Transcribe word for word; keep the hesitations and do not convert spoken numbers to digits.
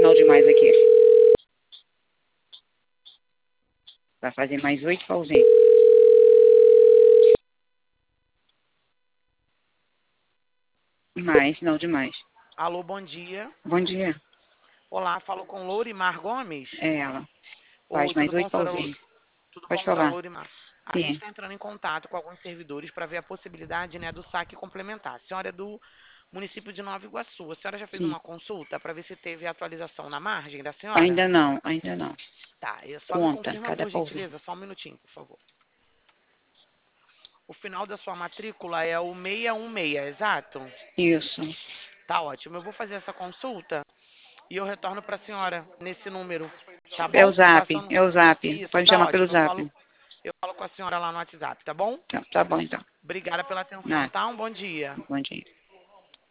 sinal demais aqui. Vai fazer mais oito pauzinhos. Mais, sinal demais. Alô, bom dia. Bom dia. Olá, falo com Lourimar Gomes. É ela. Faz Oi, mais tudo bom, oito senhora? Lu- pauzinhos. Tudo Pode bom, senhora falar. Lourimar? A gente Sim. está entrando em contato com alguns servidores para ver a possibilidade, né, do saque complementar. A senhora é do município de Nova Iguaçu. A senhora já fez Sim. uma consulta para ver se teve atualização na margem da senhora? Ainda não, ainda não. Tá, eu só me Conta, confirma, cada por pauzinho. gentileza, só um minutinho, por favor. O final da sua matrícula é o seiscentos e dezesseis, exato? Isso. Tá ótimo. Eu vou fazer essa consulta e eu retorno para a senhora nesse número, tá É o bom? zap, Passando. é o zap. Isso, Pode tá chamar pelo ótimo. Eu zap. falo, eu falo com a senhora lá no WhatsApp, tá bom? Tá, tá bom então. Obrigada pela atenção, Nada. tá? Um bom dia. Bom dia.